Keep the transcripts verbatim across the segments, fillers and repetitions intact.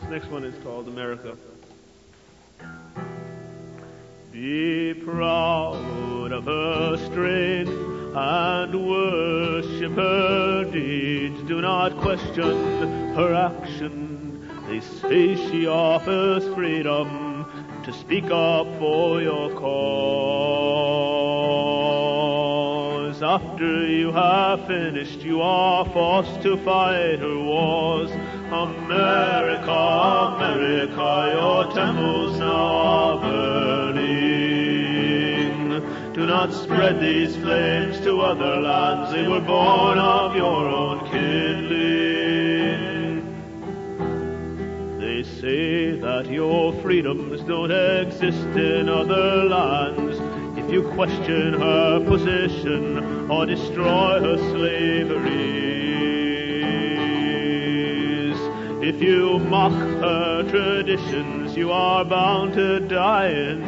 Next one is called America. Be proud of her strength and worship her deeds. Do not question her action. They say she offers freedom to speak up for your cause. After you have finished, you are forced to fight her wars. America, America, your temples now are burning. Do not spread these flames to other lands. They were born of your own kindling. They say that your freedoms don't exist in other lands. If you question her position or destroy her slaveries, if you mock her traditions, you are bound to die in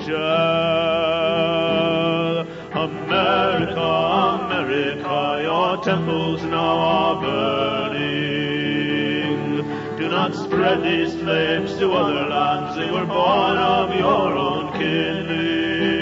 jail. America, America, your temples now are burning. Do not spread these flames to other lands. They were born of your own kindling.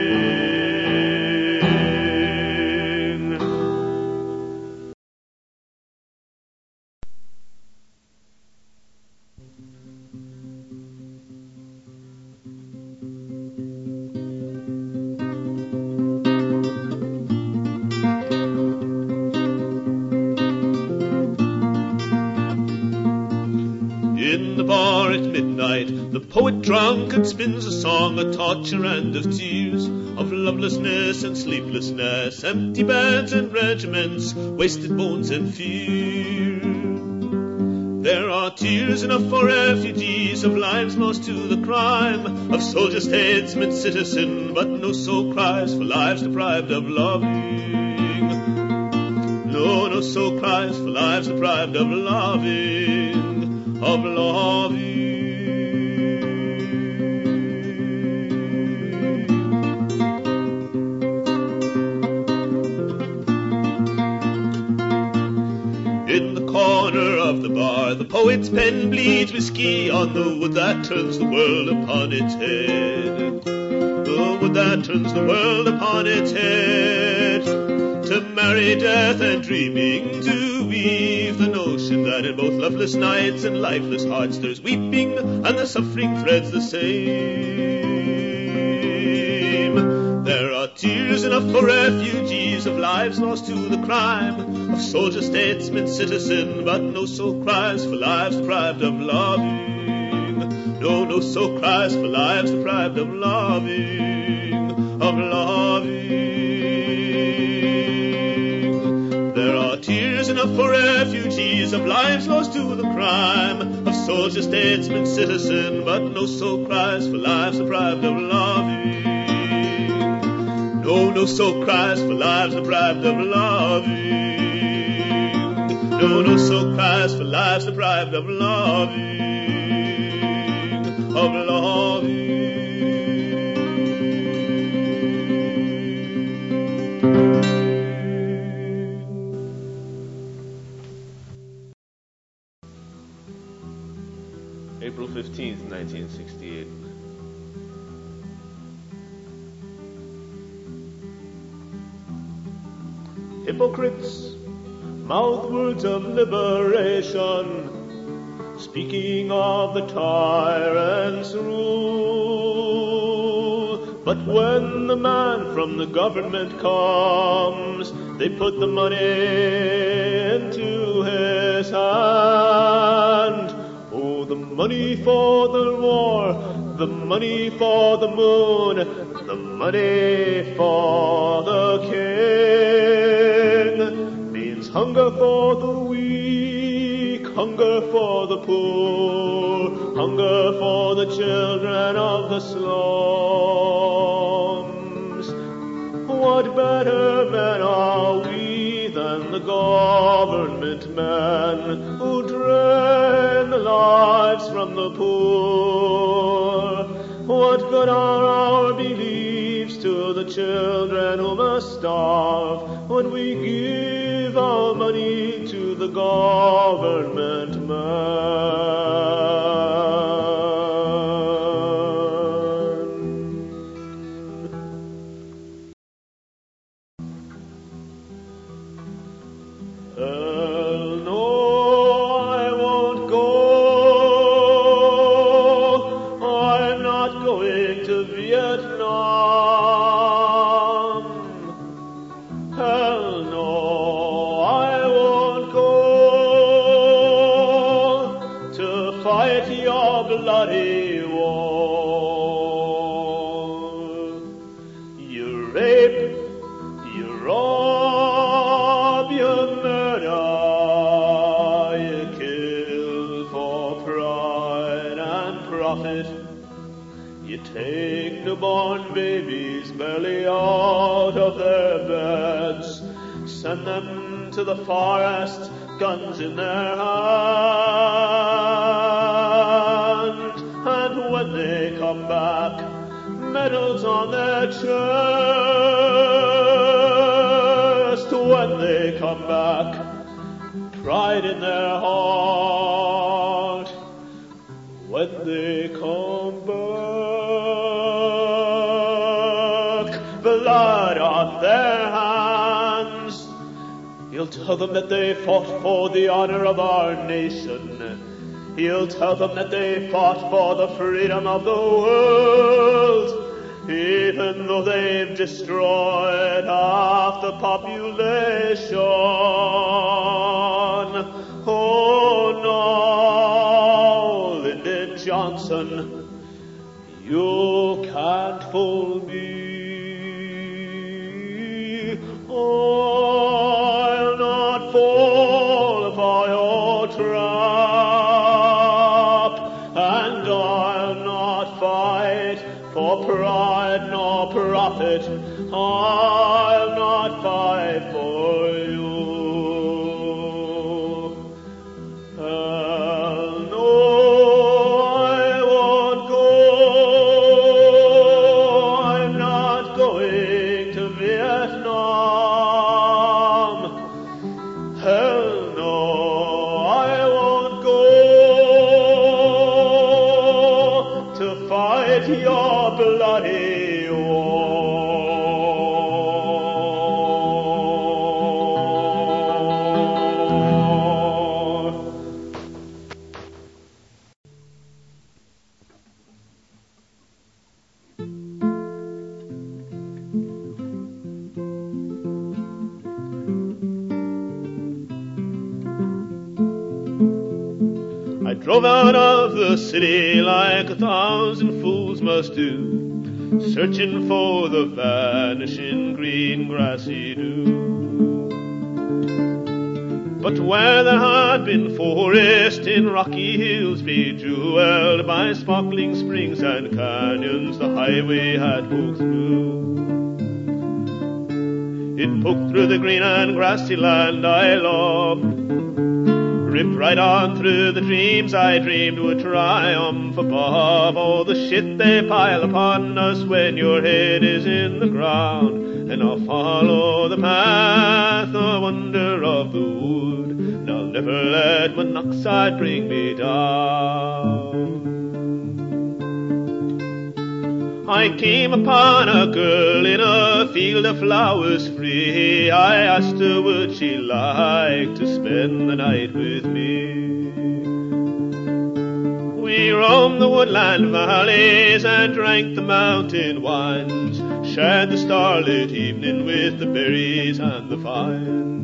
The poet drunk and spins a song of torture and of tears, of lovelessness and sleeplessness, empty beds and regiments, wasted bones and fear. There are tears enough for refugees, of lives lost to the crime, of soldier, statesman, citizen, but no soul cries for lives deprived of loving. No, no soul cries for lives deprived of loving, of loving. The poet's pen bleeds whiskey on the wood that turns the world upon its head. The wood that turns the world upon its head. To marry death and dreaming, to weave the notion that in both loveless nights and lifeless hearts there's weeping and the suffering threads the same. There are tears enough for refugees, of lives lost to the crime, of soldier, statesman, citizen, but no soul cries for lives deprived of loving. No, no soul cries for lives deprived of loving, of loving. There are tears enough for refugees, of lives lost to the crime, of soldier, statesman, citizen, but no soul cries for lives deprived of loving. No, no soul cries for lives deprived of loving. No, no soul cries for lives deprived of loving, of loving. April fifteenth, nineteen sixty-eight. Hypocrites mouth words of liberation, speaking of the tyrant's rule. But when the man from the government comes, they put the money into his hand. Oh, the money for the war, the money for the moon, the money for the king. Hunger for the weak, hunger for the poor, hunger for the children of the slums. What better men are we than the government men who drain the lives from the poor? What good are our beliefs to the children who must starve when we give our money to the government man? fight your bloody war. You rape, you rob, you murder, you kill for pride and profit. You take newborn babies barely out of their beds, send them to the forest, guns in their hand, and when they come back, medals on their chest. When they come back, pride in their heart. When they come back, blood on their hands. You'll tell them that they fought for the honor of our nation. You'll tell them that they fought for the freedom of the world, even though they've destroyed half the population. Oh no, Lyndon Johnson, you can't fool me. I'll not fall for your trap, and I'll not fight for pride nor profit. I'll not fight for you. Hell no, I won't go. I'm not going to Vietnam. Hell no, I won't go to fight your bloody war. I drove out of the city like a thousand fools must do, searching for the vanishing green grassy dew. But where there had been forest in rocky hills bejeweled by sparkling springs and canyons, the highway had poked through. It poked through the green and grassy land I loved, ripped right on through the dreams I dreamed would triumph above all the shit they pile upon us when your head is in the ground. And I'll follow the path, the wonder of the wood, and I'll never let monoxide bring me down. I came upon a girl in a field of flowers free. I asked her would she like to spend the night with me. We roamed the woodland valleys and drank the mountain wines, shared the starlit evening with the berries and the vines.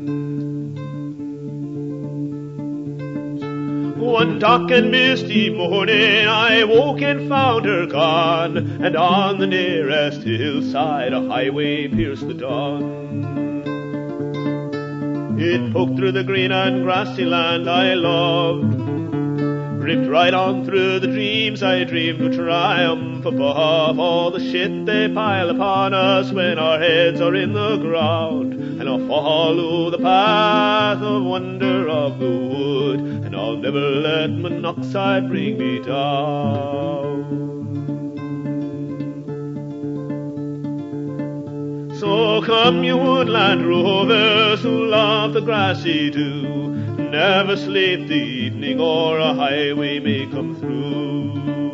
One dark and misty morning I woke and found her gone, and on the nearest hillside a highway pierced the dawn. It poked through the green and grassy land I loved, ripped right on through the dreams I dreamed would triumph above all the shit they pile upon us when our heads are in the ground. And I'll follow the path of wonder of the wood, and I'll never let monoxide bring me down. So come you woodland rovers who love the grassy dew, never sleep the evening or a highway may come through.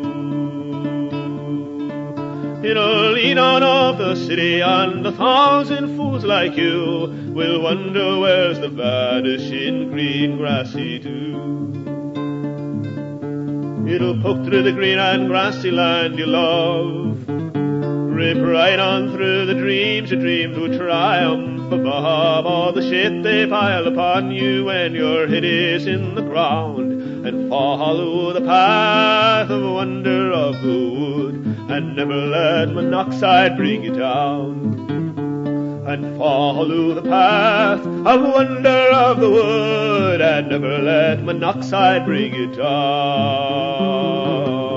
It'll lead out of the city, and a thousand fools like you will wonder where's the vanishing green grassy dew. It'll poke through the green and grassy land you love, rip right on through the dreams you dreamed would triumph above all the shit they pile upon you when your head is in the ground. and follow the path of wonder of the wood, and never let monoxide bring you down. And follow the path of wonder of the wood, and never let monoxide bring you down.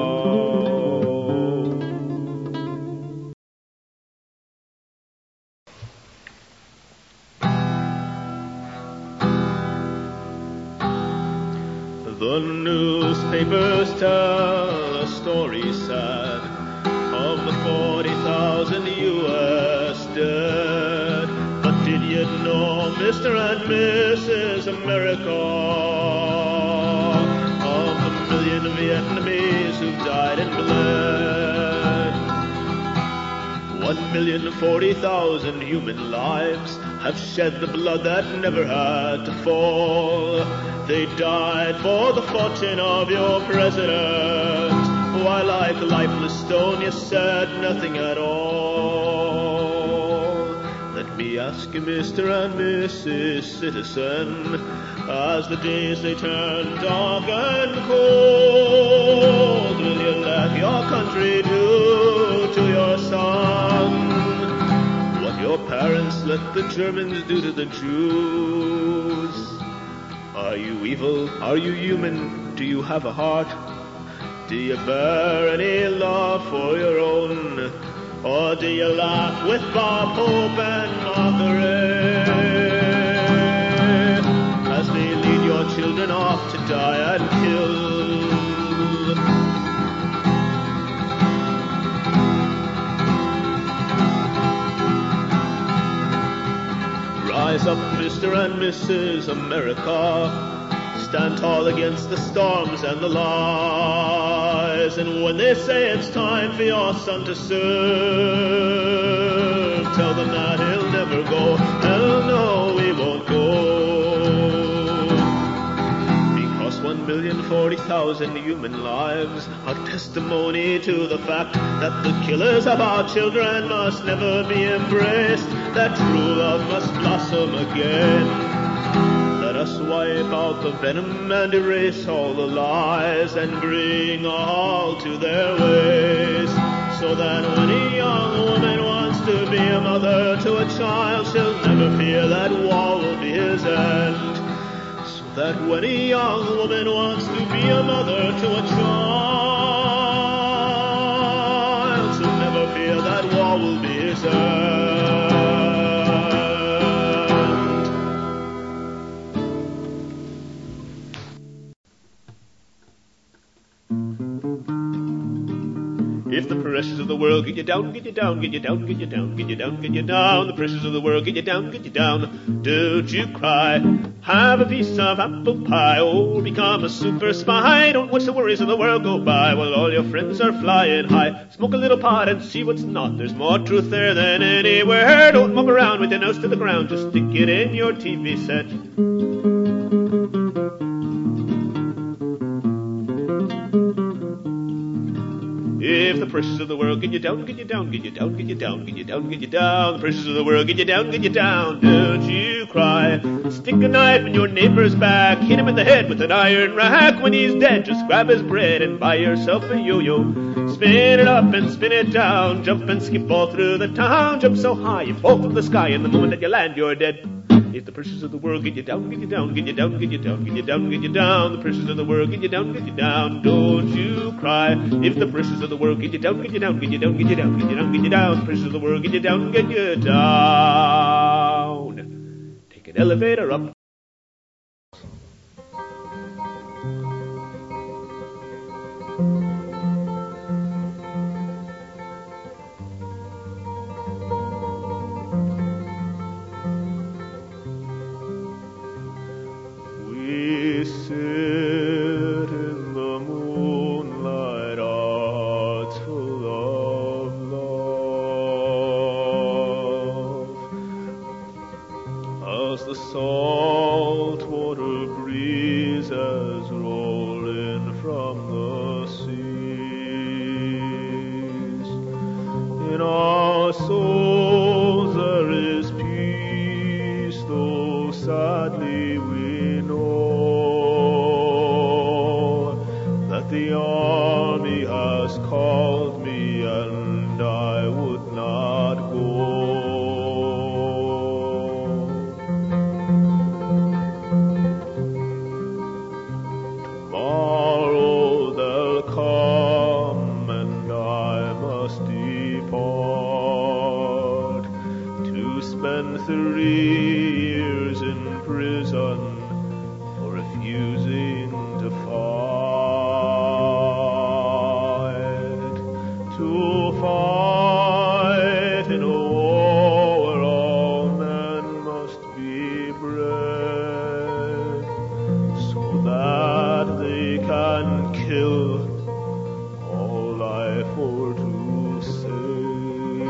The newspapers tell a story sad of the forty thousand U S dead. But did you know, Mister and Missus America, of the million Vietnamese who died and bled? One million forty thousand human lives have shed the blood that never had to fall. They died for the fortune of your president, while like a lifeless stone you said nothing at all. Let me ask you, Mister and Missus Citizen, as the days they turn dark and cold, will you let your country do to your son what your parents let the Germans do to the Jews? Are you evil? Are you human? Do you have a heart? Do you bear any love for your own? Or do you laugh with Bob Hope and Martha Ray as they lead your children off to die and kill? Rise up, Mister and Missus America. Stand tall against the storms and the lies. And when they say it's time for your son to serve, tell them that he'll never go. Hell no, we won't go. Because one million forty thousand human lives are testimony to the fact that the killers of our children must never be embraced, that true love must blossom again. Let us wipe out the venom and erase all the lies and bring all to their ways, so that when a young woman wants to be a mother to a child, she'll never fear that war will be his end. So that when a young woman wants to be a mother to a child, she'll never fear that war will be his end. If the pressures of the world get you down, get you down, get you down, get you down, get you down, get you down, the pressures of the world get you down, get you down, don't you cry. Have a piece of apple pie, or become a super spy. Don't watch the worries of the world go by while all your friends are flying high. Smoke a little pot and see what's not. There's more truth there than anywhere. Don't muck around with your nose to the ground, just stick it in your T V set. If the pressures of the world get you down, get you down, get you down, get you down, get you down, get you down, the pressures of the world get you down, get you down, don't you cry. Stick a knife in your neighbor's back, hit him in the head with an iron rack. When he's dead, just grab his bread and buy yourself a yo-yo. Spin it up and spin it down, jump and skip all through the town. Jump so high you fall from the sky, and the moment that you land, you're dead. If the pressures of the world get you down, get you down, get you down, get you down, get you down, get you down, the pressures of the world get you down, get you down, don't you cry. If the pressures of the world get you down, get you down, get you down, get you down, get you down, get you down, the pressures of the world get you down, get you down. Take an elevator up. We sit in the moonlight, hearts full of love, as the song the army has called me and I would not go. Tomorrow they'll come and I must depart to spend three years in prison for refusing to fight, to fight in a war where all men must be bred, so that they can kill all life or to save.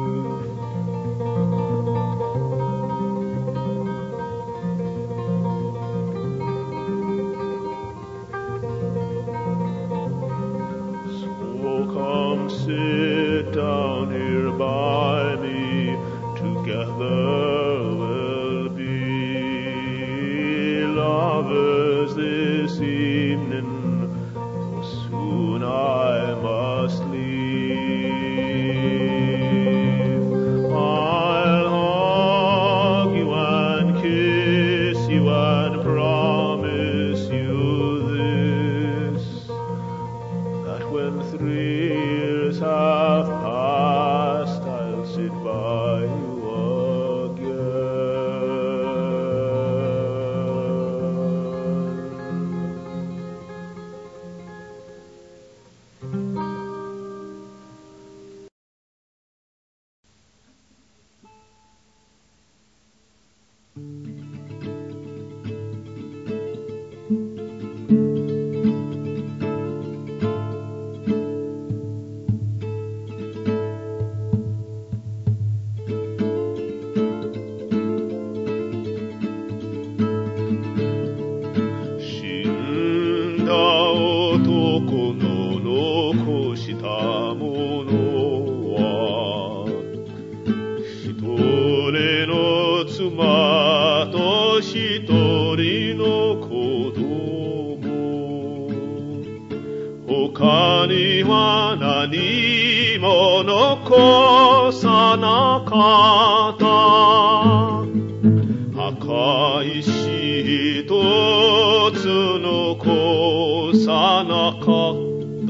Come sit down here by me, together we'll be lovers this evening, for soon I must leave. I'll hug you and kiss you and promise you this, that when three years have passed, I'll sit by you他には何も残さなかった。赤石一つ残さなかった。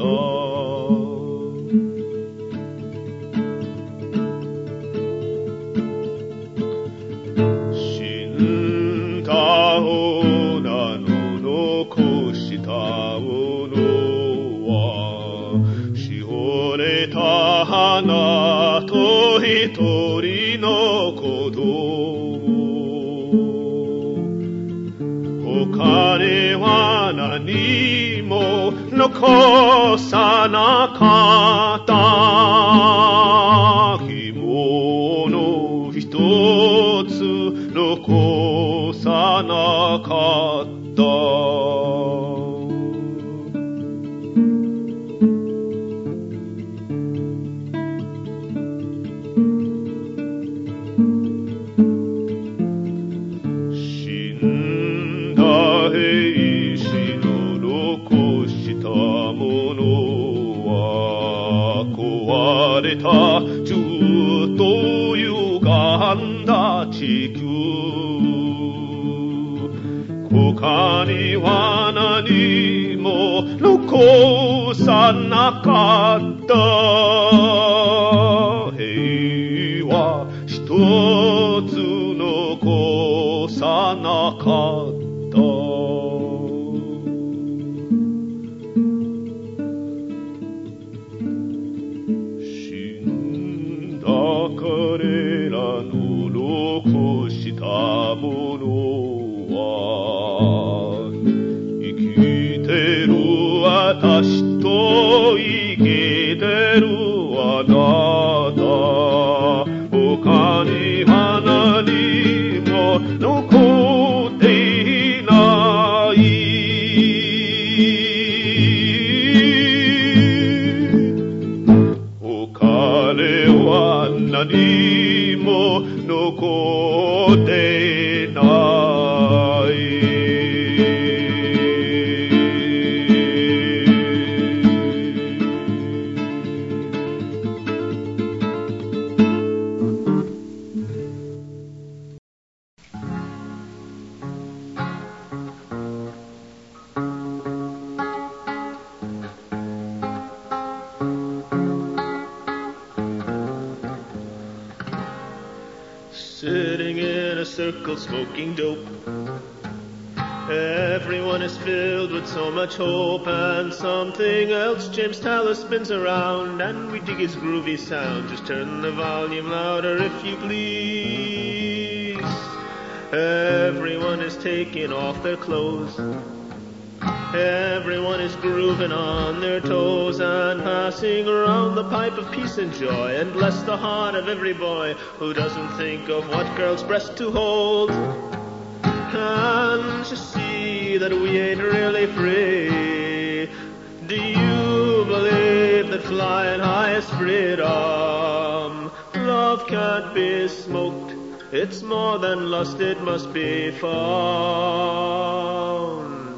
死んだ女の残したもの花と一人の子供、他には何も残さなかった。着物一つ残さなかった。ずっと歪んだ地球、他には何も残さなかった。平和一つ残さなかった。彼らの残したものは生きてる私と生きてるあなた、他には何も残っていない。彼は何も残ってない。 circle smoking dope. Everyone is filled with so much hope and something else. James Taylor spins around and we dig his groovy sound. Just turn the volume louder if you please. Everyone is taking off their clothes. Everyone is grooving on their toes and passing around the pipe of peace and joy. And bless the heart of every boy who doesn't think of what girl's breast to hold. Can't you see that we ain't really free? Do you believe that flying high is freedom? Love can't be smoked. It's more than lust, it must be found.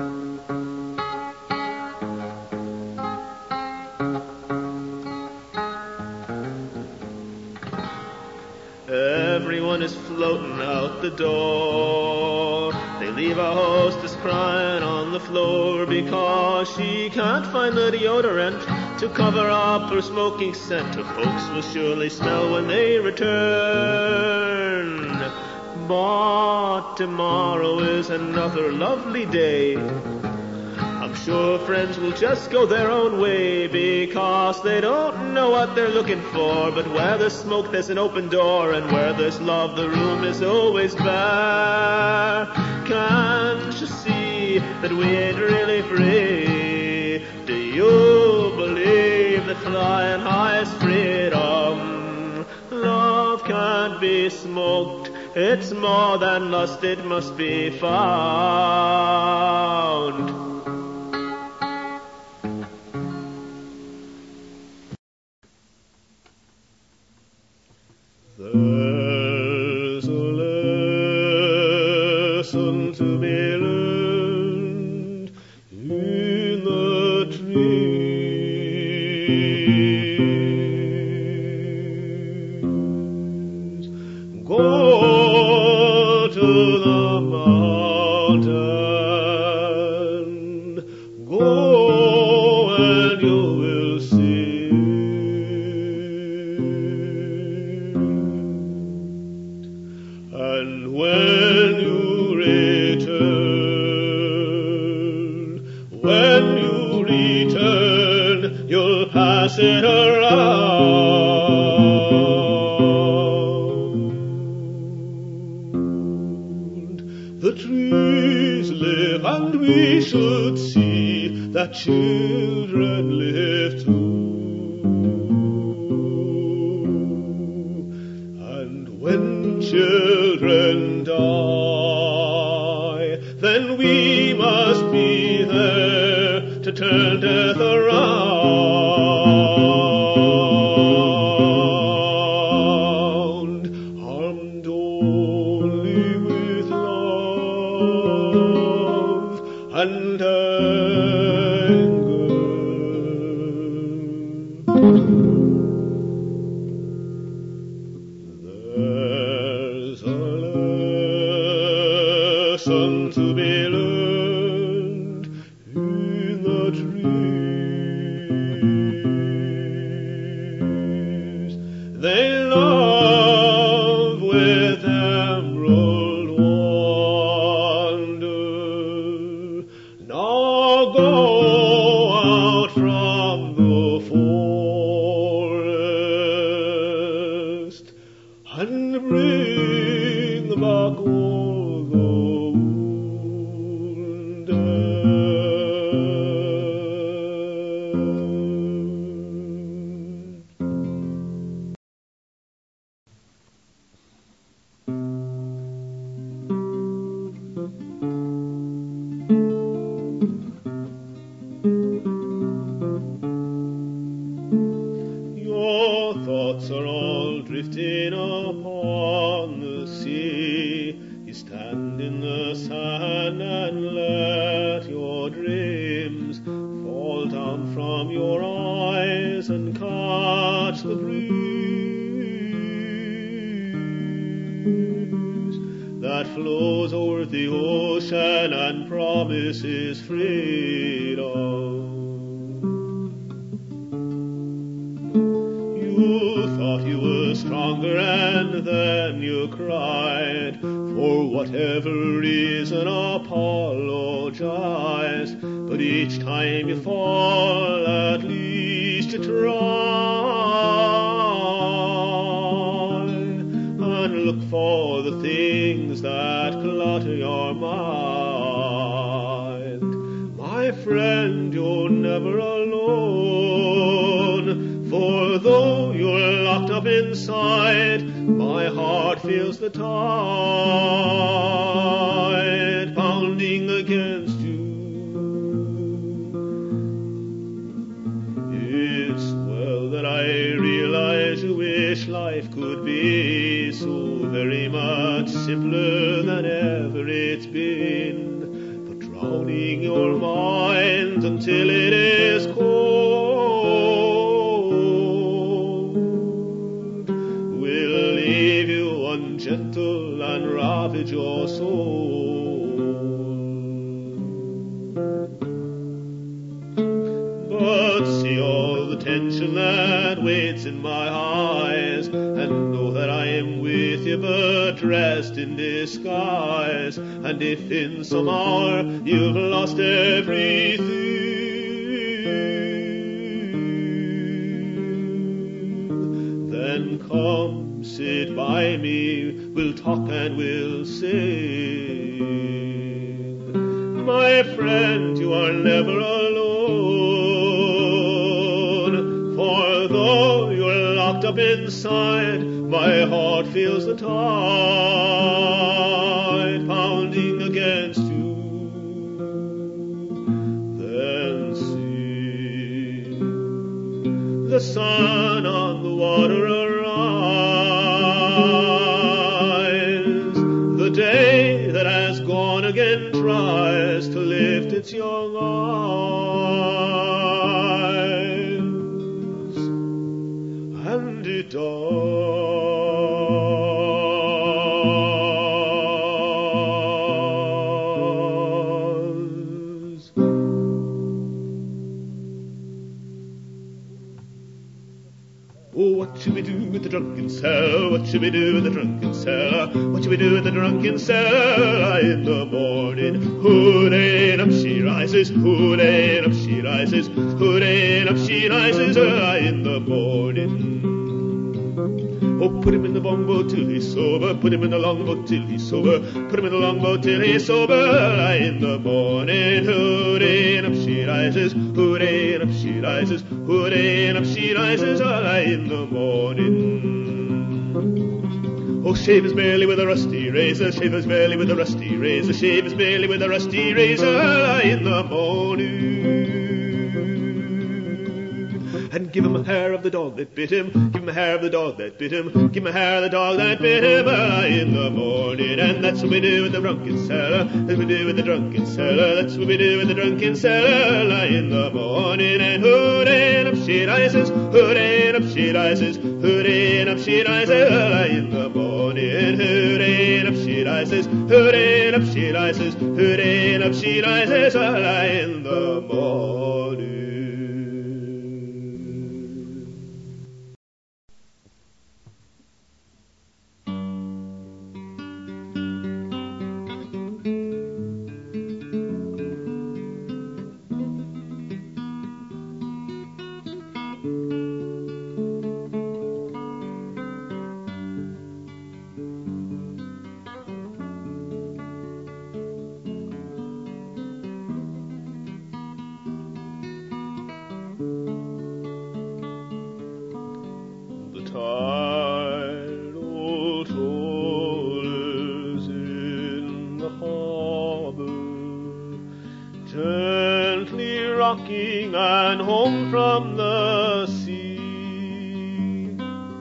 Everyone is floating out the door. They leave a hostess crying on the floor because she can't find the deodorant to cover up her smoking scent. Her folks will surely smell when they return. But tomorrow is another lovely day. I'm sure friends will just go their own way because they don't know what they're looking for. But where there's smoke, there's an open door, and where there's love, the room is always bare. Can't you see that we ain't really free? Do you believe that flying high is freedom? Love can't be smoked. It's more than lust, it must be found. There's a lesson to be learned in the trees. Go to the mountain, go and you will see. And when you return, when you return, you'll pass it around. The trees live and we should see that children live too. And when children die, then we must be there to turn death around, armed only with love and anger. There's a lesson to be learned in the trees. They love with emerald wonder. Now go out from the forest and bring back all the wounded. Your thoughts are all drifting upon the sea. You stand in the sun and let your dreams fall down from your eyes and catch the breeze that flows over the ocean and promises freedom. You thought you were stronger and then you cried, For whatever reason apologize, but each time you fall, at least you try, and look for the things that clutter your mind. My friend, you're never alone, for though you're locked up inside, my heart feels the tide pounding against you. It's well that I realize you wish life could be so very much simpler than ever it's been, but drowning your mind until it is cold will leave you ungentle and ravage your soul. But see all the tension that waits in my eyes, and know that I am with you but dressed in disguise. And if in some hour you've lost everything, then come sit by me, we'll talk and we'll sing. My friend, you are never alone, for though you're locked up inside, my heart feels the tide pounding against you. Then see the sun on the water arise. The day that has gone again tries to lift its young eyes, and it does. Oh, what should we do with the drunken cellar? What should we do with the drunken cellar? What should we do with the drunken cellar in the morning? Hooray, up she rises, hooray, up she rises, hooray, up she rises early in the morning. Oh, put him in the longboat till he's sober, put him in the longboat till he's sober, put him in the longboat till he's sober early in the morning. Hooray, up she rises, hooray, up she rises, hooray, up she rises early in the morning. Oh, shave his belly with a rusty razor, shave his belly with a rusty razor, shave his belly with a rusty razor early in the morning. And give him a hair of the dog that bit him, give him a hair of the dog that bit him, give him a hair of the dog that bit him early in the morning. And that's what we do with the drunken cellar, that's what we do with the drunken cellar, that's what we do with the drunken cellar early in the morning. And hooray, up she rises, hooray, up she rises, hooray, up she rises early in the morning. Hooray, up she rises, hooray, up she rises, hooray, up she rises early in the morning. Rocking and home from the sea,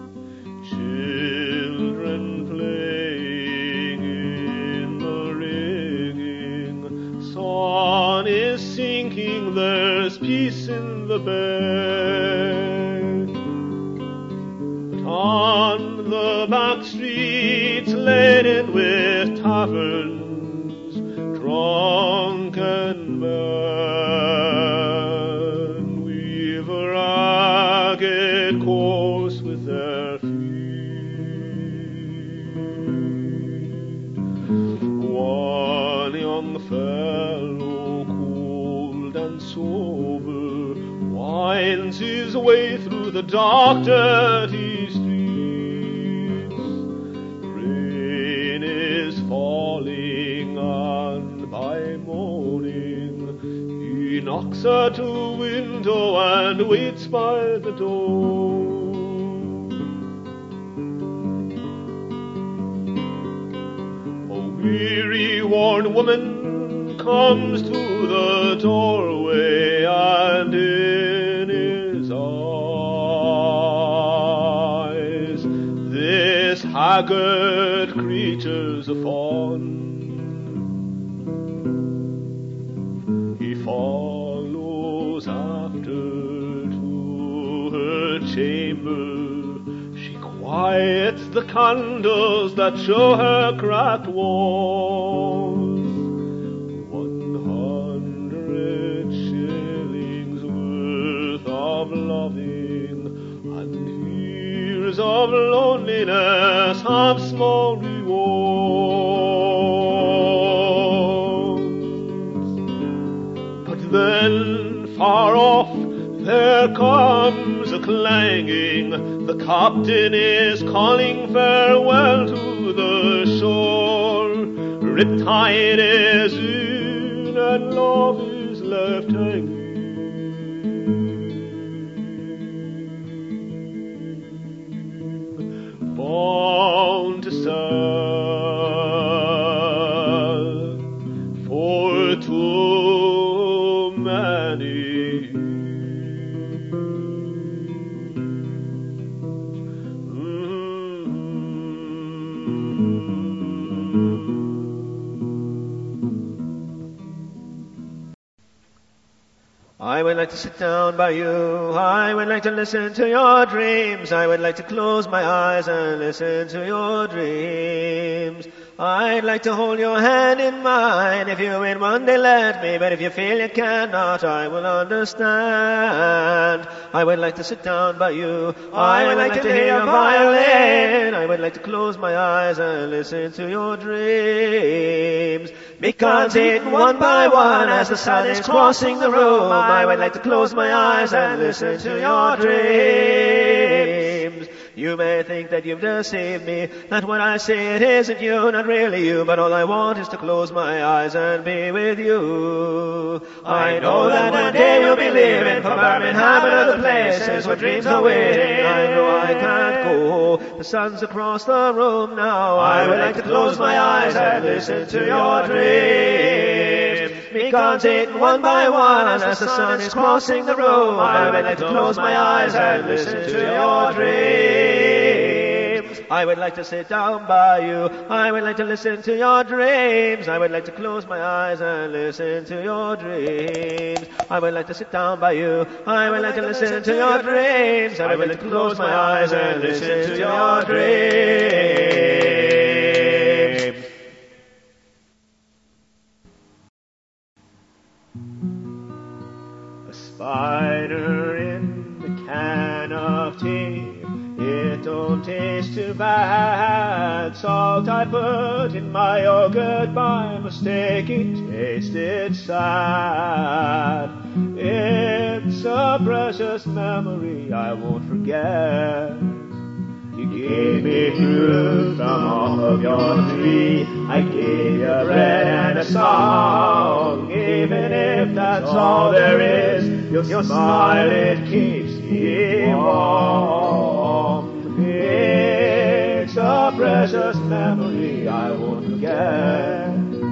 children playing in the rigging, sun is sinking, there's peace in the bay. But on the back streets laden with taverns, drunken men course with their feet, finds his way through the dark, dirty streets. Rain is falling on by morning. He knocks at a window and waits by the door. A weary, worn woman comes to the doorway, and in his eyes this haggard creature's a fawn. He follows after to her chamber. She quiets the candles that show her cracked walls. Of loving and years of loneliness have small rewards. But then far off there comes a clanging. The captain is calling farewell to the shore. Riptide is in and love is left hanging. Bound to serve for too many. I would like to sit down by you. I would like to listen to your dreams. I would like to close my eyes and listen to your dreams. I'd like to hold your hand in mine. If you will one day let me, but if you feel you cannot, I will understand. I would like to sit down by you. I would like to hear your violin. I would like to close my eyes and listen to your dreams. Because hidden one by one as the sun is crossing the room, I would like to close my eyes and listen to your dreams. You may think that you've deceived me, that when I say it isn't you, not really you, but all I want is to close my eyes and be with you. I know that one day we'll be leaving for Birmingham and other places where dreams are waiting. I know I can't go. The sun's across the room now. I would like to close my eyes and listen to your dreams. Because hidden one by one as the sun is crossing the room, I would like to close my eyes and listen to your dreams. I would like to sit down by you. I would like to listen to your dreams. I would like to close my eyes and listen to your dreams. I would like to sit down by you. I would like to listen to your dreams. I would like to close my eyes and listen to your dreams. Spider in the can of tea, it don't taste too bad. Salt I put in my yogurt by mistake, it tasted sad. It's a precious memory I won't forget. You gave me fruit from off of your tree. I gave you bread and a song. Even if that's all there is, your, your smile, it keeps me warm. It's a precious memory I won't forget.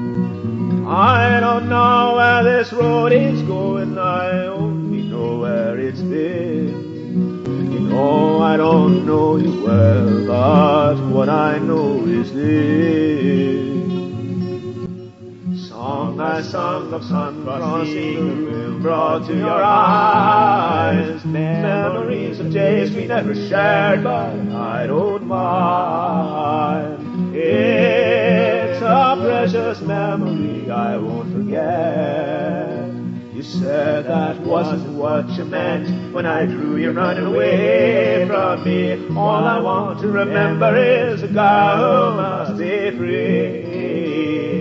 I don't know where this road is going, I only know where it's been. No, I don't know you well, but what I know is this. Song I sung of sun crossing the room brought to your eyes memories of days we never shared, but I don't mind. It's a precious memory I won't forget. You said that wasn't what you meant when I drew you running away from me. All I want to remember is a girl who must be free.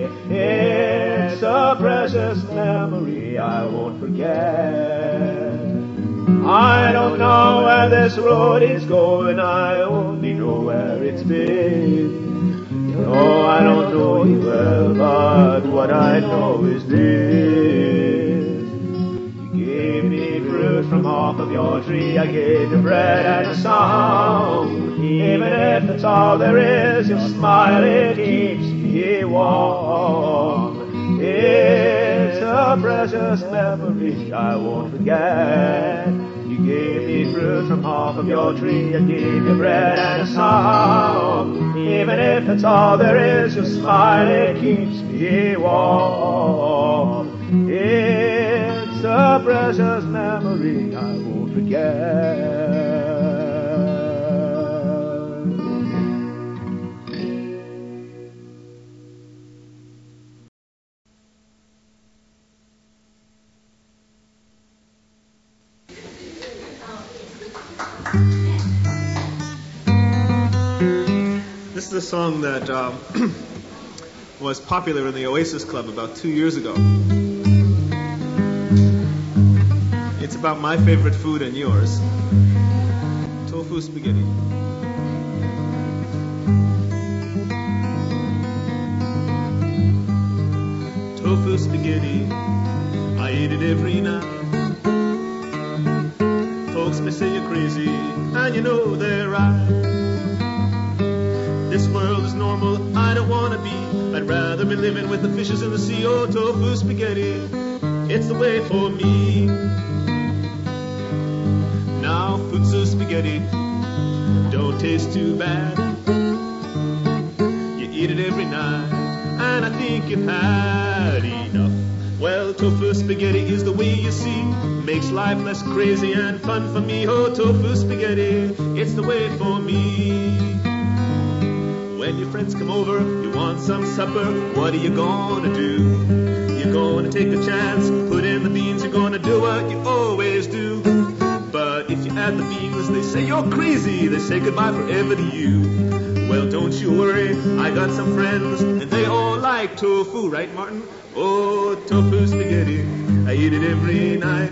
It's a precious memory I won't forget. I don't know where this road is going, I only know where it's been. No, I don't know you well, but what I know is this. You gave me fruit from off of your tree, I gave you bread and a song. Even if that's all there is, your smile, it keeps me warm. It's a precious memory I won't forget. You gave me fruit from off of your tree, I gave you bread and a song. Even if that's all there is, your smile, it keeps me warm. It's a precious memory I won't forget. This is a song that um, was popular in the Oasis Club about two years ago. It's about my favorite food and yours. Tofu spaghetti. Tofu spaghetti, I eat it every night. Folks may say you're crazy, and you know they're right. This world is normal, I don't want to be. I'd rather be living with the fishes in the sea. Oh, tofu spaghetti, it's the way for me. Now, futsu spaghetti don't taste too bad. You eat it every night, and I think you've had enough. Well, tofu spaghetti is the way you see. Makes life less crazy and fun for me. Oh, tofu spaghetti, it's the way for me. When your friends come over, you want some supper, what are you gonna do? You're gonna take a chance, put in the beans, you're gonna do what you always do. But if you add the beans, they say you're crazy, they say goodbye forever to you. Well, don't you worry, I got some friends, and they all like tofu, right, Martin? Oh, tofu spaghetti, I eat it every night.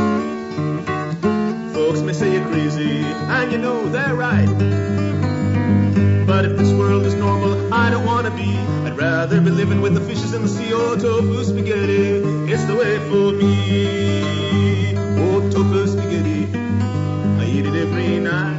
Folks may say you're crazy, and you know they're right. But if this world is normal, I don't want to be. I'd rather be living with the fishes in the sea. Oh, tofu spaghetti, it's the way for me. Oh, tofu spaghetti, I eat it every night.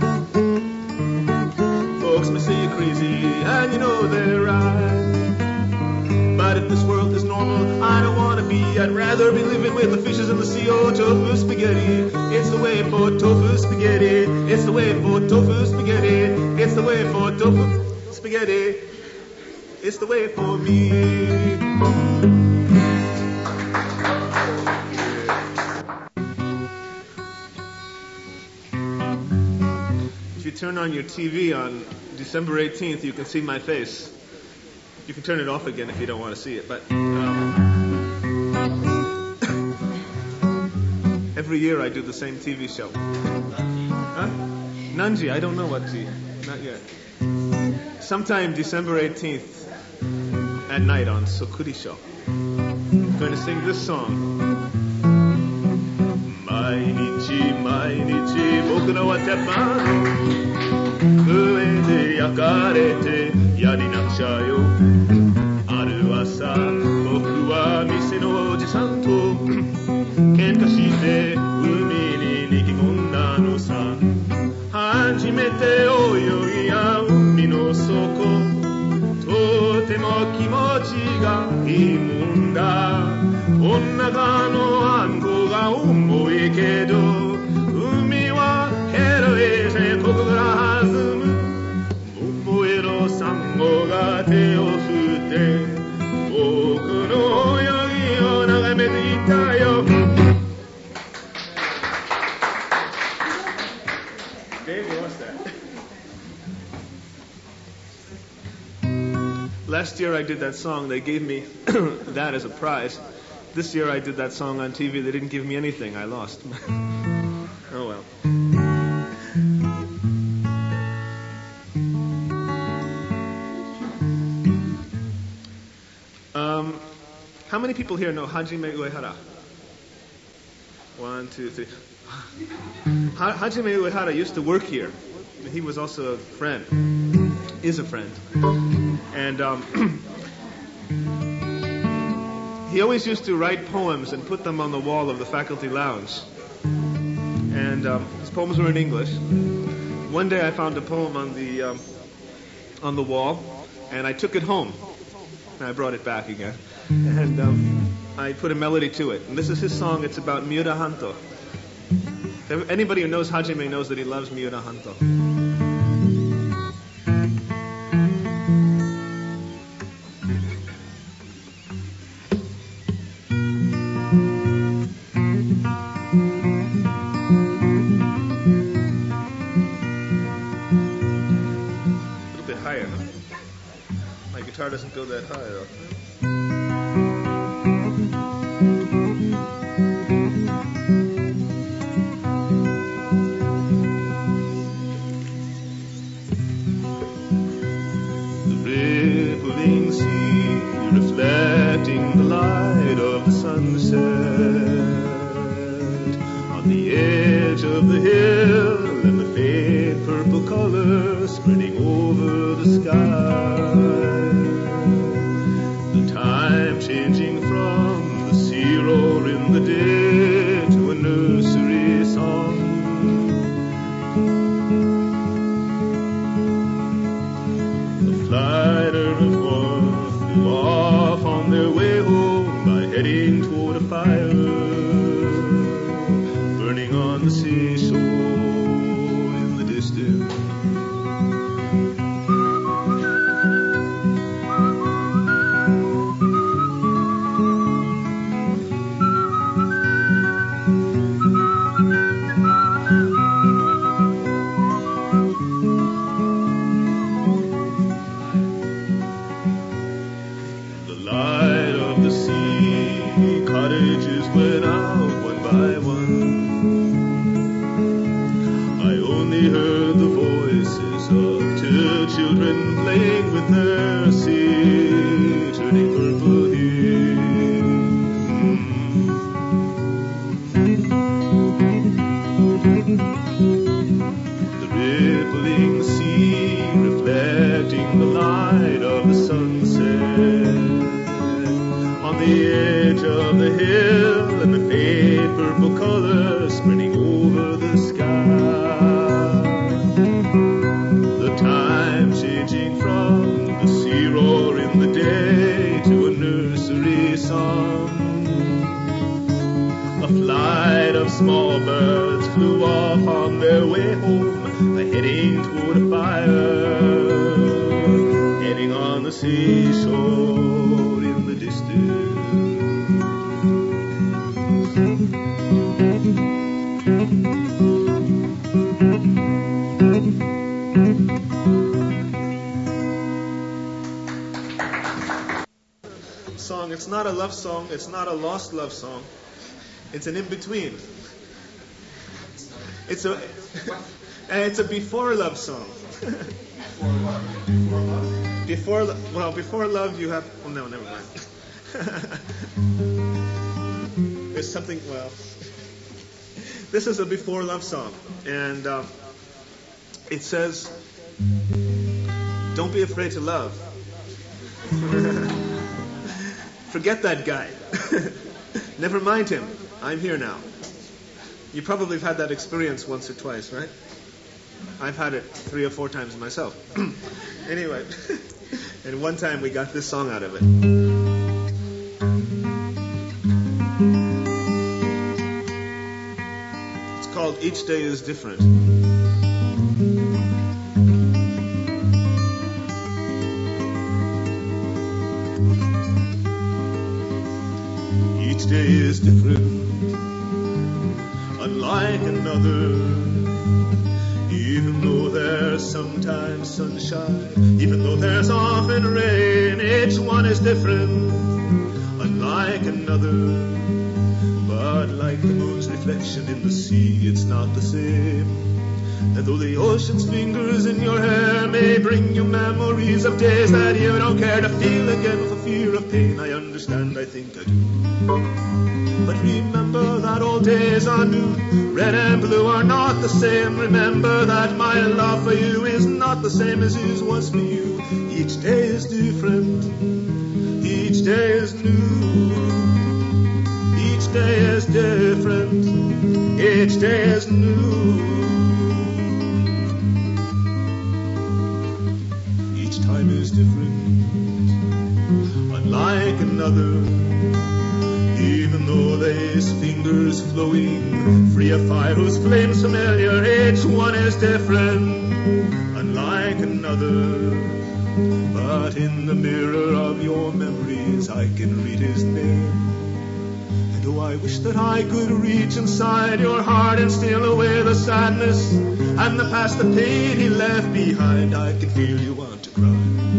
Folks may say you're crazy, and you know they're right. But if this world is normal, I don't want to be. I'd rather be living with the fishes in the sea. Oh, tofu spaghetti, it's the way for tofu spaghetti. It's the way for tofu spaghetti. It's the way for tofu spaghetti. It's the way for me. If you turn on your T V on December eighteenth, you can see my face. You can turn it off again if you don't want to see it, but um, every year I do the same T V show. Huh? Nanji, I don't know what G. Not yet. Sometime December eighteenth at night on Sokuri Show. I'm going to sing this song. 毎日毎日僕のは鉄板上で焼かれてやりなくちゃよある朝僕は店のおじさんと喧嘩して海に逃げ込んだのさ初めて泳いだ海の底とても気持ちがいいもんだ女がのあんこが重いけど海は広いぜここから弾む桃色サンゴが手を振って僕の泳ぎを眺めていたよ Dave wants that. Last year I did that song, they gave me that as a prize. This year I did that song on T V, they didn't give me anything, I lost. Oh well. Um, how many people here know Hajime Uehara? One, two, three. Ha- Hajime Uehara used to work here. He was also a friend, is a friend. And um, he always used to write poems and put them on the wall of the faculty lounge. And um, his poems were in English. One day I found a poem on the um, on the wall, and I took it home. And I brought it back again. And um, I put a melody to it. And this is his song. It's about Miura Hanto. Anybody who knows Hajime knows that he loves Miura Hanto. A little bit higher, huh? My guitar doesn't go that high, though. It's not a love song. It's not a lost love song. It's an in-between. It's a and it's a before love song. Before love? Well, before love you have. Oh no, never mind. There's something. Well, this is a before love song, and um, it says, "Don't be afraid to love." Forget that guy. Never mind him. I'm here now. You probably have had that experience once or twice, right? I've had it three or four times myself. Anyway, and one time we got this song out of it. It's called Each Day is Different. Each day is different, unlike another. Even though there's sometimes sunshine, even though there's often rain, each one is different, unlike another. But like the moon's reflection in the sea, it's not the same. And though the ocean's fingers in your hair may bring you memories of days that you don't care to feel again for fear of pain, I understand, I think I do. But remember that old days are new, red and the same. Remember that my love for you is not the same as his was for you. Each day is different, each day is new. Each day is different, each day is new. Each time is different, unlike another. Even though there's fingers flowing, free of fire whose flames familiar, each one is different, unlike another. But in the mirror of your memories I can read his name. And oh, I wish that I could reach inside your heart and steal away the sadness and the past, the pain he left behind. I can feel you want to cry.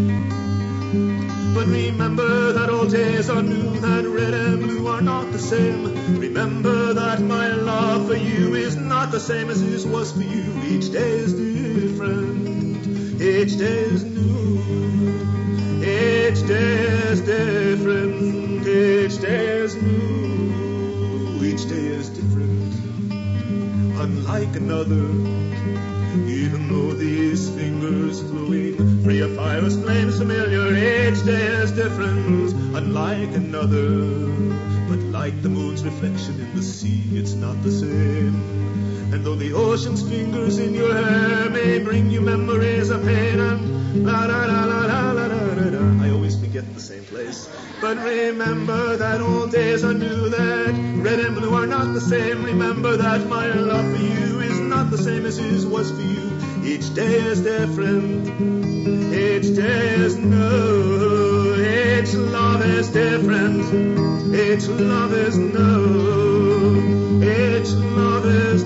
But remember that old days are new, that red and blue are not the same. Remember that my love for you is not the same as his was for you. Each day is different, each day is new. Each day is different, each day is new. Each day is different, unlike another. Even though these fingers flowing, free of fire's flames familiar, each day is different, unlike another. But like the moon's reflection in the sea, it's not the same. And though the ocean's fingers in your hair may bring you memories of pain and la la la la la la la la, I always forget the same place. But remember that old days are new, that red and blue are not the same. Remember that my love for you is not the same as his was for you. Each day is different, each day is new. Each love is different, each love is new. Each love is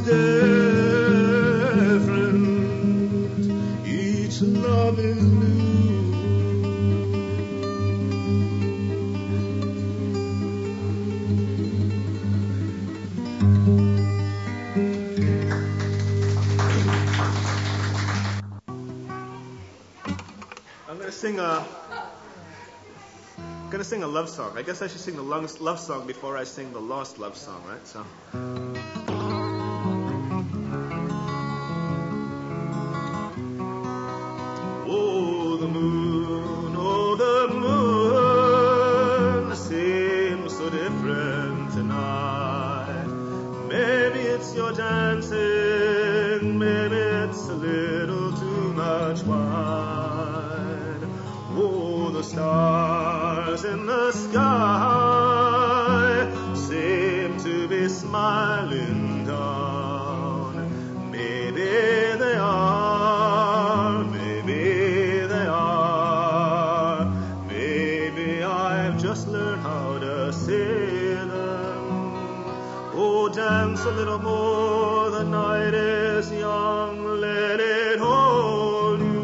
different, each love is new. I'm gonna sing a I'm gonna sing a love song. I guess I should sing the love song before I sing the lost love song, right? So oh, the moon, oh, the moon seems so different tonight. Maybe it's your dancing, maybe it's a little too much wine. Oh, the stars in the sky seem to be smiling down. Maybe they are, maybe they are, maybe I've just learned how to see them. Oh, dance a little more, the night is young, let it hold you.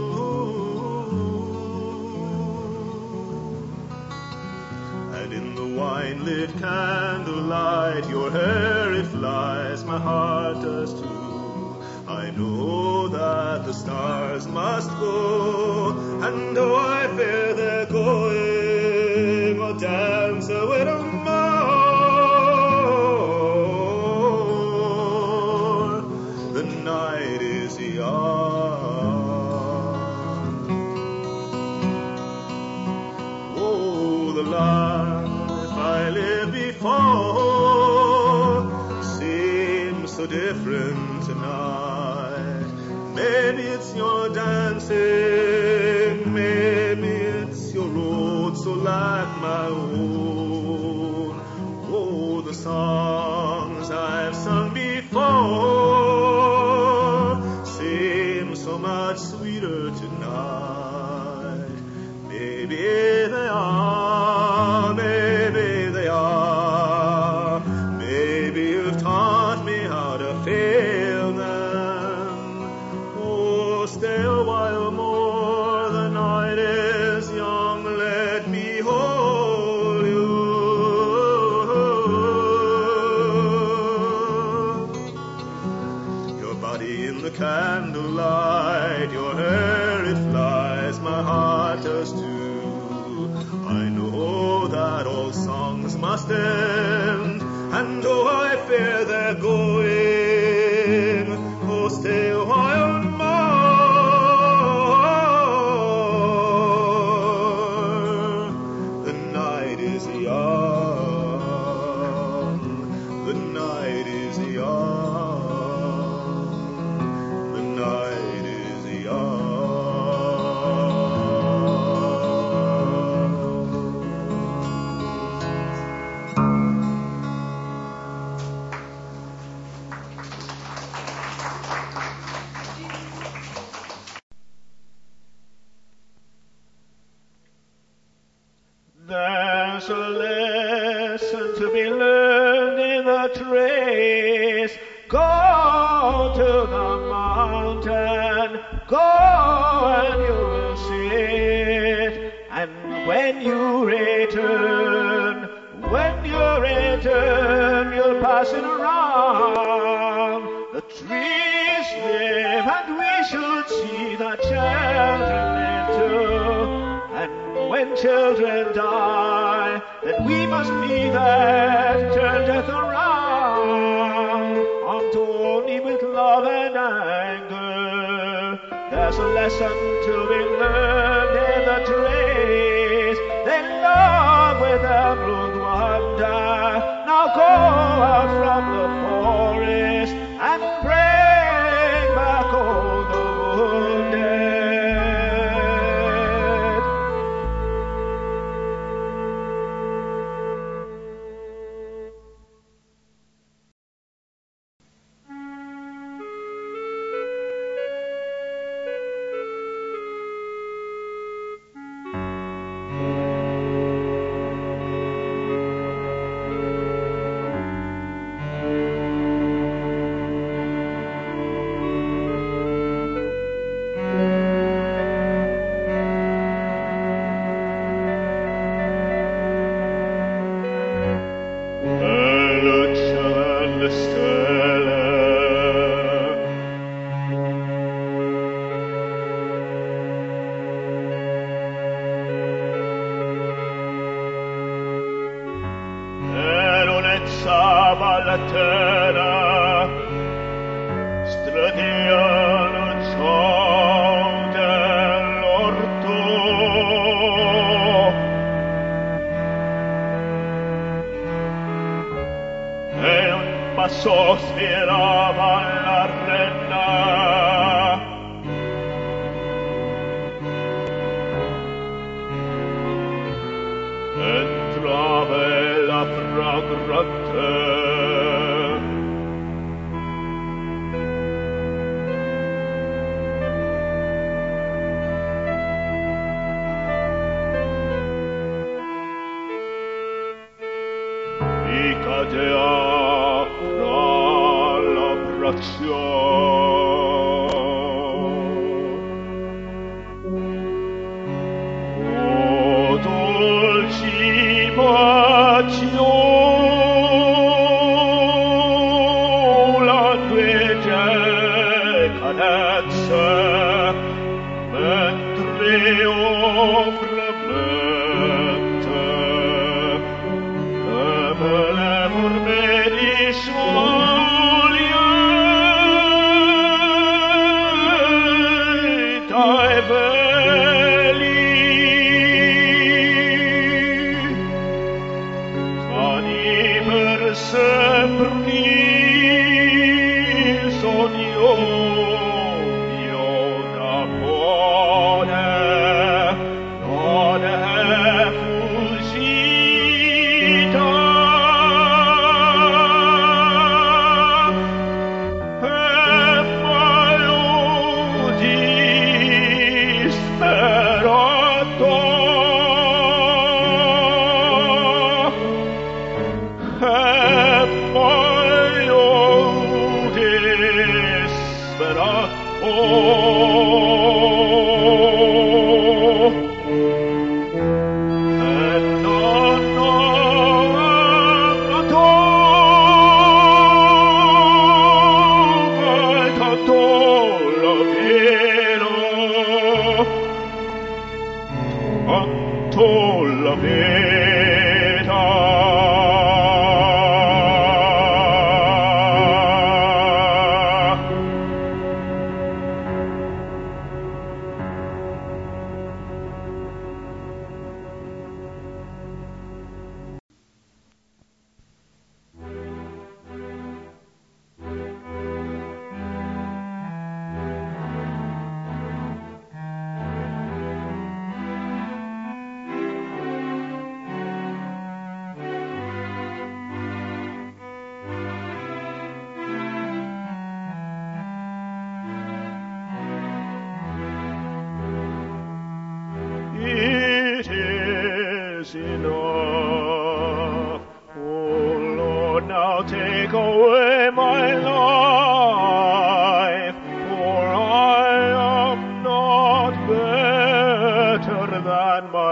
And in the wine-lit candlelight, your hair it flies, my heart does too. I know that the stars must go, and though I fear they're going, I'll dance a little more. The night is young. Oh, the life I lived before seems so different tonight. Maybe it's your dancing, maybe it's your road so like my own. Oh, the songs I've sung before seem so much sweeter tonight. Maybe they are, maybe they are. Maybe you've taught me how to feel them. Oh, stay a while more, the night is young, let me hold you. Your body in the candlelight, your hair it flies, my heart does too. I know that all songs must end, and though I fear they're going, There's a lesson to be learned in the trace. Go to the mountain, go and you will see it. And when you return, when you return, you'll pass it around. The trees live and we should see the children live too. And when children die, then we must be there to turn death around. Unto only with love and anger. There's a lesson to be learned in the trees. They love with emerald wonder. Now go out from the forest and bring back all the wounded.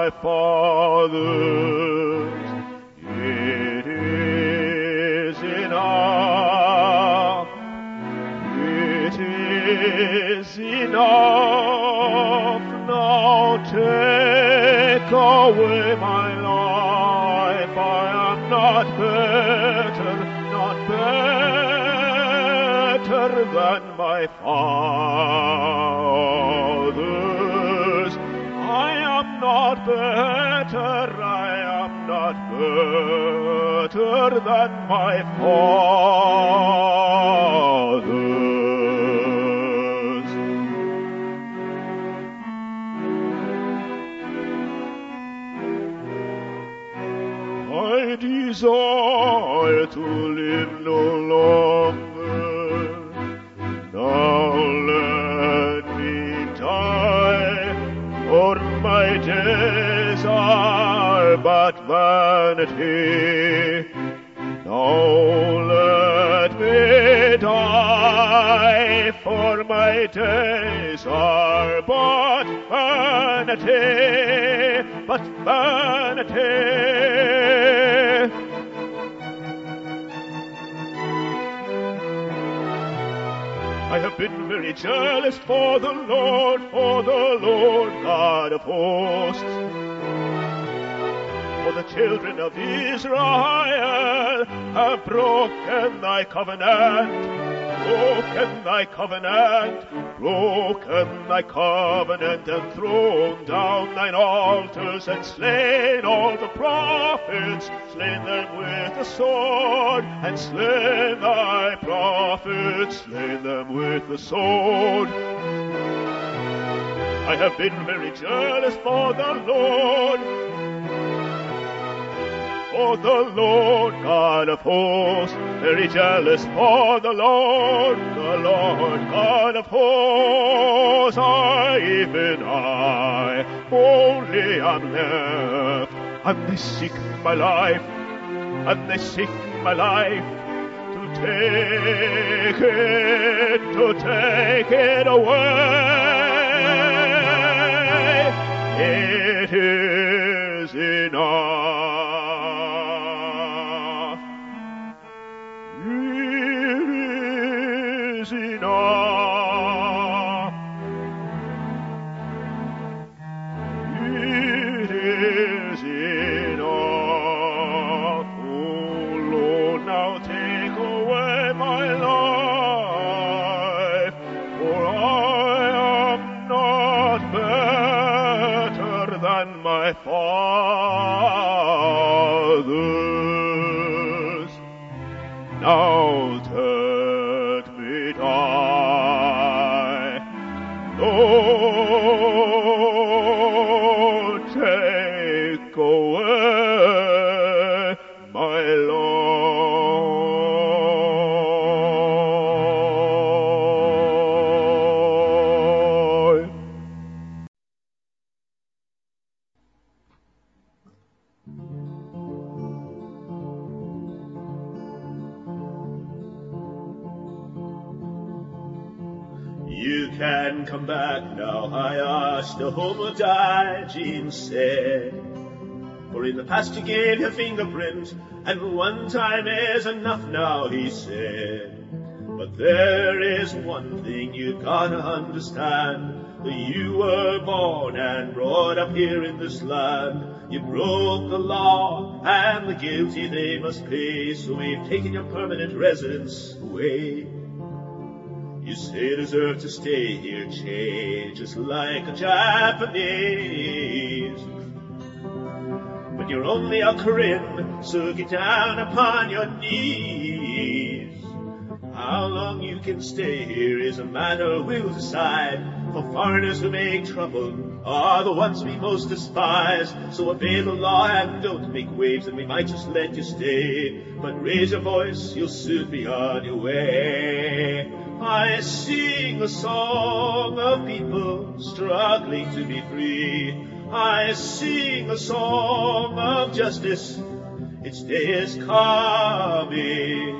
my fathers. It is enough. It is enough. Now take away my life. I am not better, not better than my fathers. I am not better, I am not better than my fathers. I desire to live no longer. Now let me die, for my days are but vanity. Now let me die, for my days are but vanity, but vanity. I have been very jealous for the Lord, for the Lord God of hosts. For the children of Israel have broken thy covenant, broken thy covenant, broken thy covenant, and thrown down thine altars, and slain all the prophets, slain them with the sword, and slain thy prophets, slain them with the sword. I have been very jealous for the Lord, for the Lord God of hosts, very jealous for the Lord, the Lord God of hosts. I, even I, only am left, and they seek my life, and they seek my life, to take it, to take it away. It is enough. Enough. It is enough. Oh Lord, now take away my life, for I am not better than my fathers. Now let me die. Lord, take away my life. You can come back now, I asked the Homo Jean said. For in the past you gave your fingerprint, and one time is enough now, he said. But there is one thing you gotta understand, that you were born and brought up here in this land. You broke the law, and the guilty they must pay, so we've taken your permanent residence away. You say you deserve to stay here, change just like a Japanese. But you're only a Korean, so get down upon your knees. How long you can stay here is a matter we'll decide, for foreigners who make trouble are the ones we most despise. So obey the law and don't make waves, and we might just let you stay. But raise your voice, you'll soon be on your way. I sing a song of people struggling to be free. I sing a song of justice, its day is coming.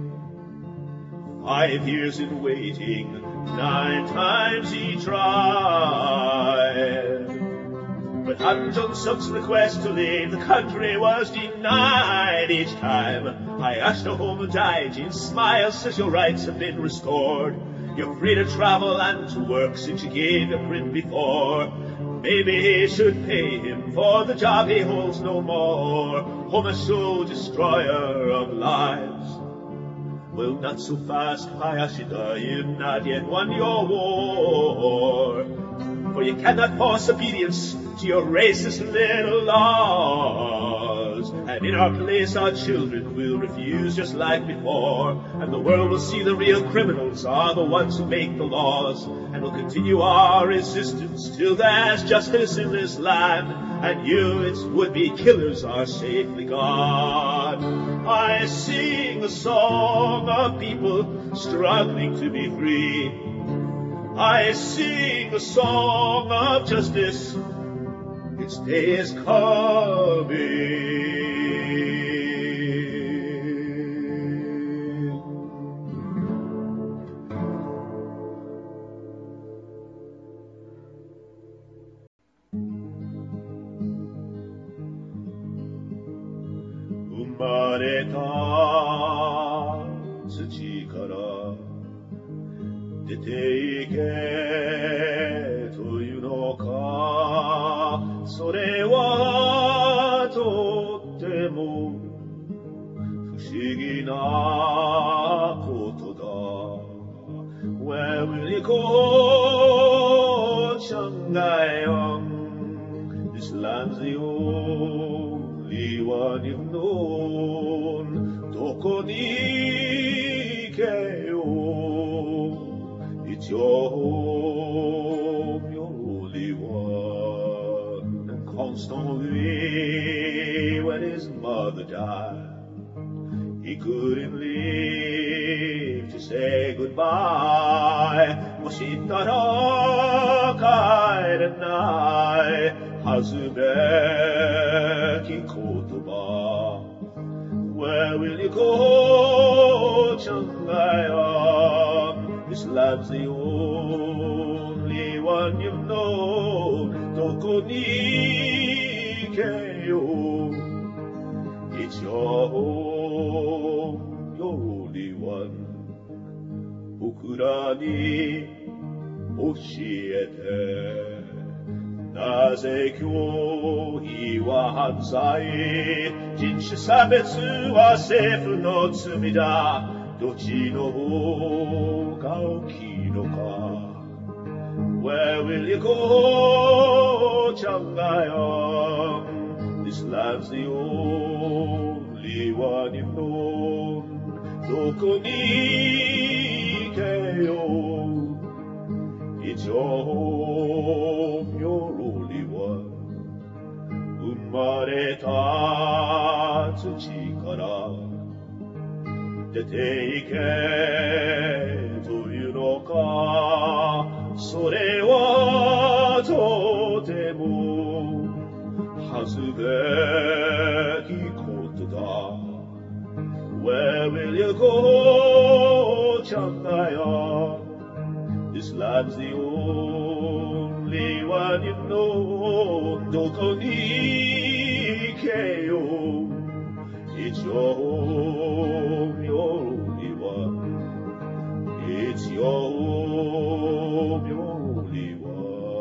Five years in waiting, nine times he tried. But Han Jong-suk's request to leave the country was denied each time. Hayashino Daijin smiles, says your rights have been restored. You're free to travel and to work since you gave your print before. Maybe he should pay him for the job he holds no more. Homasho, destroyer of lives. Well, not so fast, Hayashida, you've not yet won your war. For you cannot force obedience to your racist little laws. And in our place our children will refuse just like before. And the world will see the real criminals are the ones who make the laws. And we'll continue our resistance till there's justice in this land. And you, its would-be killers, are safely gone. I sing a song of people struggling to be free. I sing a song of justice. Its day is coming. Umareta tsuchi kara dete ike toいうのかそれはとっても不思議なことだ Where will you go, Shanghai-young? This land's the only one you've known どこに行けよ It's your home, your only one. And constantly, when his mother died, he couldn't live to say goodbye. もしたら帰れないはずべき言葉 Where will you go, Shanghai? This land's the only one you've known どこに行けよ It's your home, your only one 僕らに教えてなぜ教義は犯罪人種差別は政府の罪だどっちの方が大きいのか Where will you go, Shanghai-young? This land's the only one you've known どこに行けよ It's your home, your only one 生まれた土から出て行けというのかそれはとても恥ずべきことだ Where will you go, Shanghai? This land's the only one you've known どこに行けよ It's your home, your only one It's your home, your only one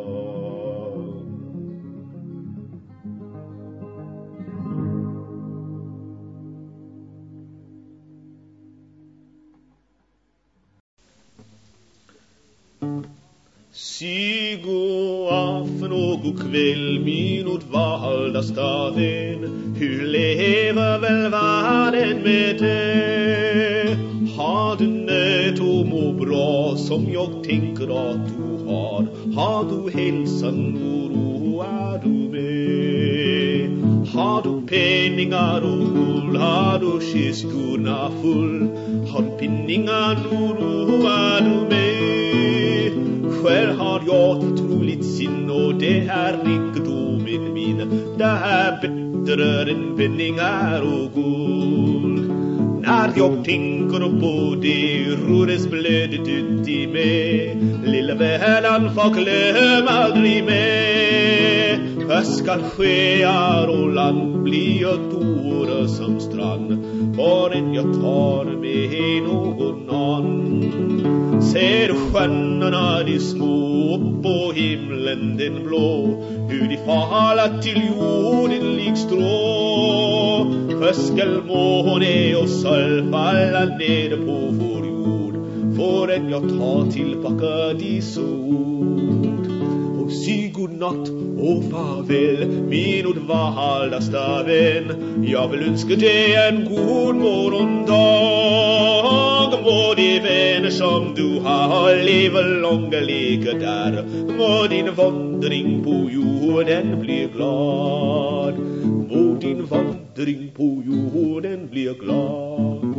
'Sie går aften og god kveld min utvalgstaden Hur lever vel verden med det Har du nöt och må bra som jag tänker att du har Har du hälsan och ro är du med Har du penningar och guld Har du kistorna full Har du penningar och ro är du med Själv har jag ett otroligt sin och det är rikedomen min Det är bättre än penningar och guld när jag tänker på det rores blödet ut i mig. Lilla välan får glöm aldrig med. Skall skear och land bli ett ord som strand, förrän jag tar med någon annan. Ser stjärnorna de små på himlen den blå, hur de falla till jorden lik strå. Skall måne och sol falla ned på vår jord, förrän jag tar tillbaka dessa ord. Och sy god natt och farväl, min ordvaldaste vän. Jag vill önska dig en god morgondag. Må de vänner som du har leva långa leka där. Må din vandring på jorden bli glad. Må din vandring på jorden bli glad.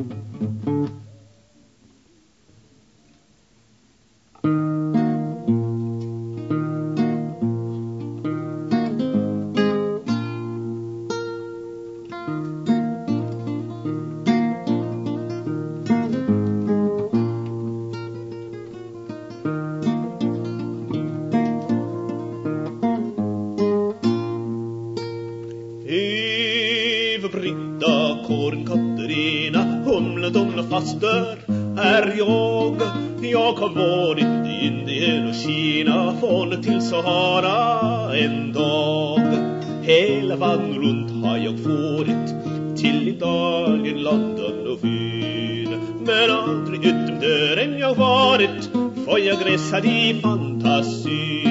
Britta, Kåren, Katarina, Humla, Domla, Faster är jag. Jag har varit i Indien och Kina, från till Sahara en dag. Hela världen runt har jag varit, till Italien, London och Wien. Men aldrig utom dörren jag varit, för jag gräsade i fantasi.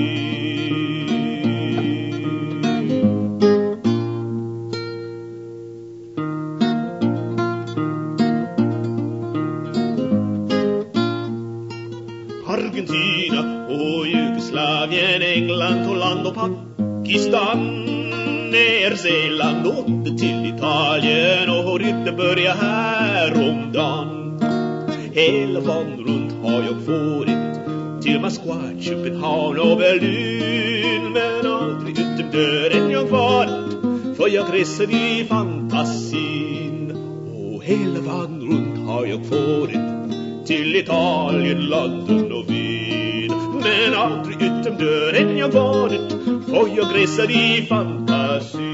Argentina och Jugoslavien, England, Holland och Pakistan, Ner Zeeland och till Italien och rytte börja här om dagen. Hela världen runt har jag varit, till Moskva, Köpenhamn och Berlin. Men aldrig utom dörren jag varit, för jag reser i fantasin. Och hela världen runt har jag varit, till Italien, London och Wien. Men aldrig utom dörren jag varit, för jag reser i fantasi.